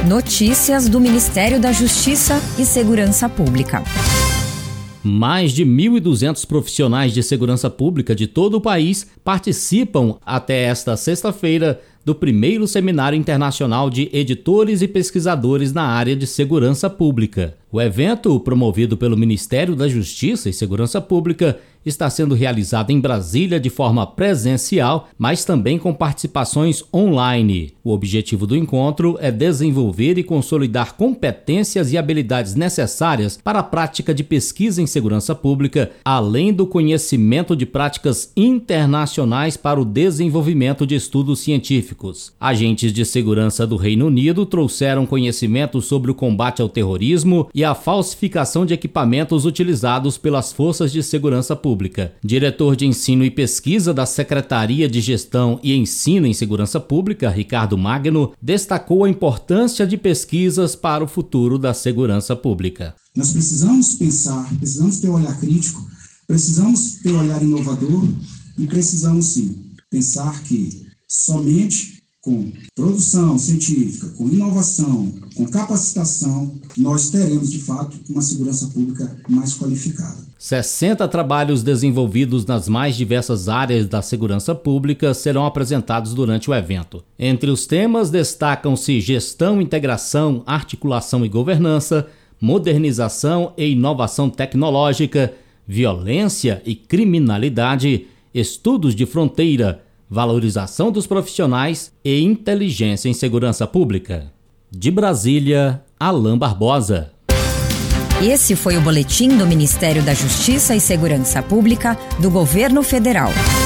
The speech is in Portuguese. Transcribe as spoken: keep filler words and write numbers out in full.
Notícias do Ministério da Justiça e Segurança Pública. Mais de mil e duzentos profissionais de segurança pública de todo o país participam até esta sexta-feira do primeiro Seminário Internacional de Editores e Pesquisadores na área de segurança pública. O evento, promovido pelo Ministério da Justiça e Segurança Pública, está sendo realizado em Brasília de forma presencial, mas também com participações online. O objetivo do encontro é desenvolver e consolidar competências e habilidades necessárias para a prática de pesquisa em segurança pública, além do conhecimento de práticas internacionais para o desenvolvimento de estudos científicos. Agentes de segurança do Reino Unido trouxeram conhecimento sobre o combate ao terrorismo e a falsificação de equipamentos utilizados pelas forças de segurança pública. Diretor de Ensino e Pesquisa da Secretaria de Gestão e Ensino em Segurança Pública, Ricardo Magno, destacou a importância de pesquisas para o futuro da segurança pública. Nós precisamos pensar, precisamos ter um olhar crítico, precisamos ter um olhar inovador e precisamos sim pensar que somente com produção científica, com inovação, com capacitação, nós teremos, de fato, uma segurança pública mais qualificada. sessenta trabalhos desenvolvidos nas mais diversas áreas da segurança pública serão apresentados durante o evento. Entre os temas destacam-se gestão, integração, articulação e governança, modernização e inovação tecnológica, violência e criminalidade, estudos de fronteira, valorização dos profissionais e inteligência em segurança pública. De Brasília, Alain Barbosa. Esse foi o boletim do Ministério da Justiça e Segurança Pública do Governo Federal.